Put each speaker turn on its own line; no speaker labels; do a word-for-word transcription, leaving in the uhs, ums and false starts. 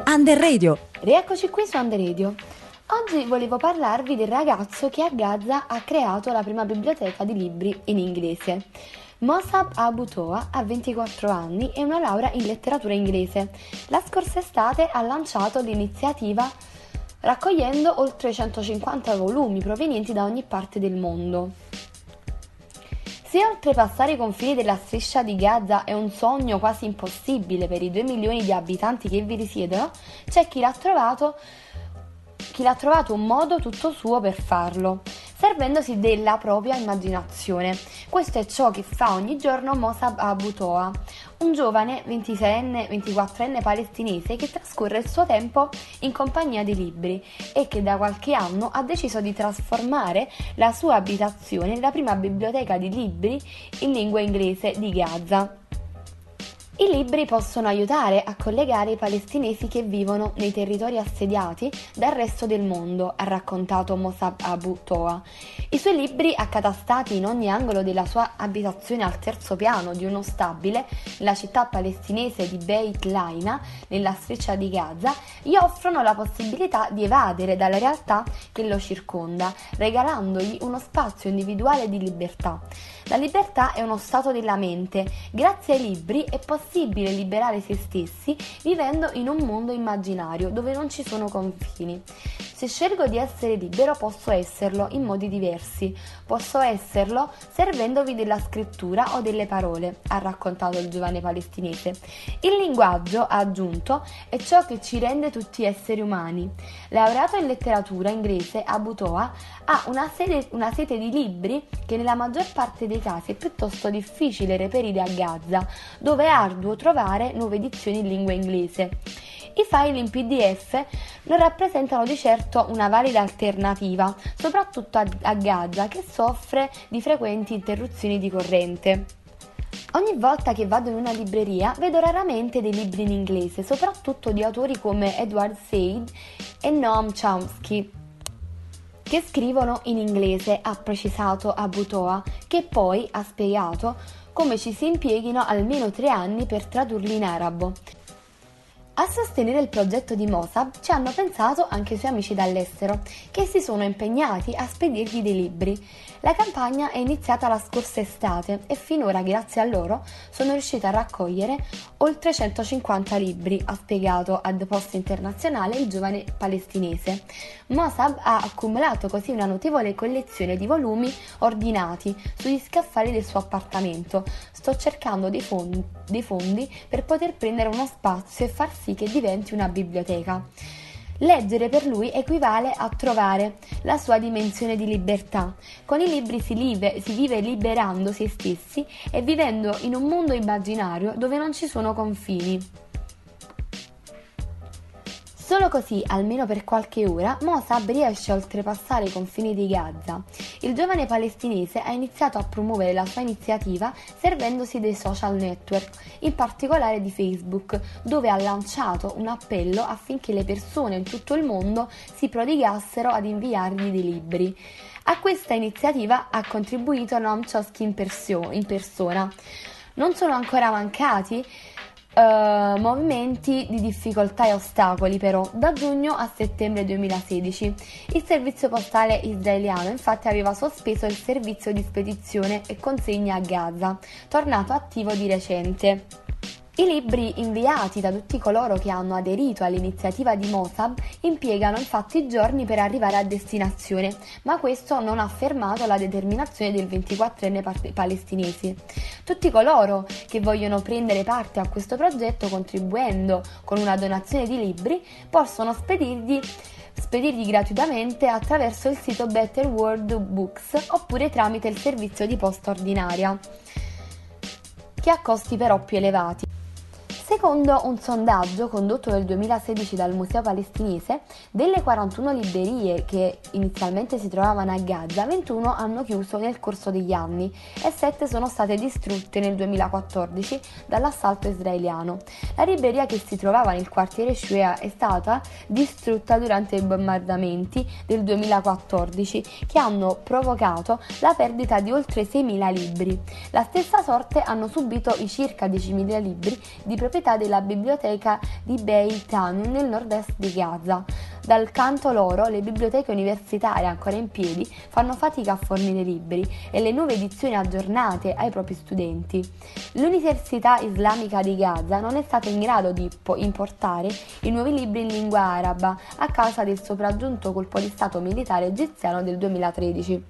Under Radio.
Rieccoci qui su Under Radio. Oggi volevo parlarvi del ragazzo che a Gaza ha creato la prima biblioteca di libri in inglese. Mossab Abu Toa ha ventiquattro anni e una laurea in letteratura inglese. La scorsa estate ha lanciato l'iniziativa raccogliendo oltre centocinquanta volumi provenienti da ogni parte del mondo. Se oltrepassare i confini della striscia di Gaza è un sogno quasi impossibile per i due milioni di abitanti che vi risiedono, c'è chi l'ha trovato, chi l'ha trovato un modo tutto suo per farlo, servendosi della propria immaginazione. Questo è ciò che fa ogni giorno Mossab Abu Toa, un giovane ventiseienne ventiquattrenne palestinese che trascorre il suo tempo in compagnia di libri e che da qualche anno ha deciso di trasformare la sua abitazione nella prima biblioteca di libri in lingua inglese di Gaza. I libri possono aiutare a collegare i palestinesi che vivono nei territori assediati dal resto del mondo, ha raccontato Mossab Abu Toa. I suoi libri, accatastati in ogni angolo della sua abitazione al terzo piano di uno stabile, nella città palestinese di Beit Laina, nella striscia di Gaza, gli offrono la possibilità di evadere dalla realtà che lo circonda, regalandogli uno spazio individuale di libertà. La libertà è uno stato della mente. Grazie ai libri è possibile liberare se stessi vivendo in un mondo immaginario dove non ci sono confini. Se scelgo di essere libero posso esserlo in modi diversi. Posso esserlo servendovi della scrittura o delle parole, ha raccontato il giovane palestinese. Il linguaggio, ha aggiunto, è ciò che ci rende tutti esseri umani. Laureato in letteratura inglese, Abu Toa ha una sete, una sete di libri che nella maggior parte dei casi è piuttosto difficile reperire a Gaza, dove è arduo trovare nuove edizioni in lingua inglese. I file in P D F non rappresentano di certo una valida alternativa, soprattutto a, a Gaza, che soffre di frequenti interruzioni di corrente. Ogni volta che vado in una libreria vedo raramente dei libri in inglese, soprattutto di autori come Edward Said e Noam Chomsky, che scrivono in inglese, ha precisato Abu Toa, che poi ha spiegato come ci si impieghino almeno tre anni per tradurli in arabo. A sostenere il progetto di Mossab ci hanno pensato anche i suoi amici dall'estero, che si sono impegnati a spedirgli dei libri. La campagna è iniziata la scorsa estate e finora, grazie a loro, sono riuscita a raccogliere oltre centocinquanta libri, ha spiegato a The Post Internazionale il giovane palestinese. Mossab ha accumulato così una notevole collezione di volumi ordinati sugli scaffali del suo appartamento. Sto cercando dei fondi, dei fondi per poter prendere uno spazio e far sì che diventi una biblioteca. Leggere per lui equivale a trovare la sua dimensione di libertà. Con i libri si, live, si vive liberando se stessi e vivendo in un mondo immaginario dove non ci sono confini. Solo così, almeno per qualche ora, Mossab riesce a oltrepassare i confini di Gaza. Il giovane palestinese ha iniziato a promuovere la sua iniziativa servendosi dei social network, in particolare di Facebook, dove ha lanciato un appello affinché le persone in tutto il mondo si prodigassero ad inviargli dei libri. A questa iniziativa ha contribuito Noam Chomsky in, persio- in persona. Non sono ancora mancati Uh, movimenti di difficoltà e ostacoli però da giugno a settembre duemilasedici. Il servizio postale israeliano infatti aveva sospeso il servizio di spedizione e consegna a Gaza, tornato attivo di recente. I libri inviati da tutti coloro che hanno aderito all'iniziativa di Mossab impiegano infatti giorni per arrivare a destinazione, ma questo non ha fermato la determinazione del ventiquattrenne palestinese. Tutti coloro che vogliono prendere parte a questo progetto contribuendo con una donazione di libri possono spedirgli spedirli gratuitamente attraverso il sito Better World Books oppure tramite il servizio di posta ordinaria, che ha costi però più elevati. Secondo un sondaggio condotto nel duemilasedici dal Museo Palestinese, delle quarantuno librerie che inizialmente si trovavano a Gaza, ventuno hanno chiuso nel corso degli anni e sette sono state distrutte nel duemilaquattordici dall'assalto israeliano. La libreria che si trovava nel quartiere Shuea è stata distrutta durante i bombardamenti del duemilaquattordici che hanno provocato la perdita di oltre seimila libri. La stessa sorte hanno subito i circa diecimila libri di proprietà proprietà della biblioteca di Beit Hanun nel nord-est di Gaza. Dal canto loro, le biblioteche universitarie ancora in piedi fanno fatica a fornire libri e le nuove edizioni aggiornate ai propri studenti. L'Università Islamica di Gaza non è stata in grado di importare i nuovi libri in lingua araba a causa del sopraggiunto colpo di stato militare egiziano del duemilatredici.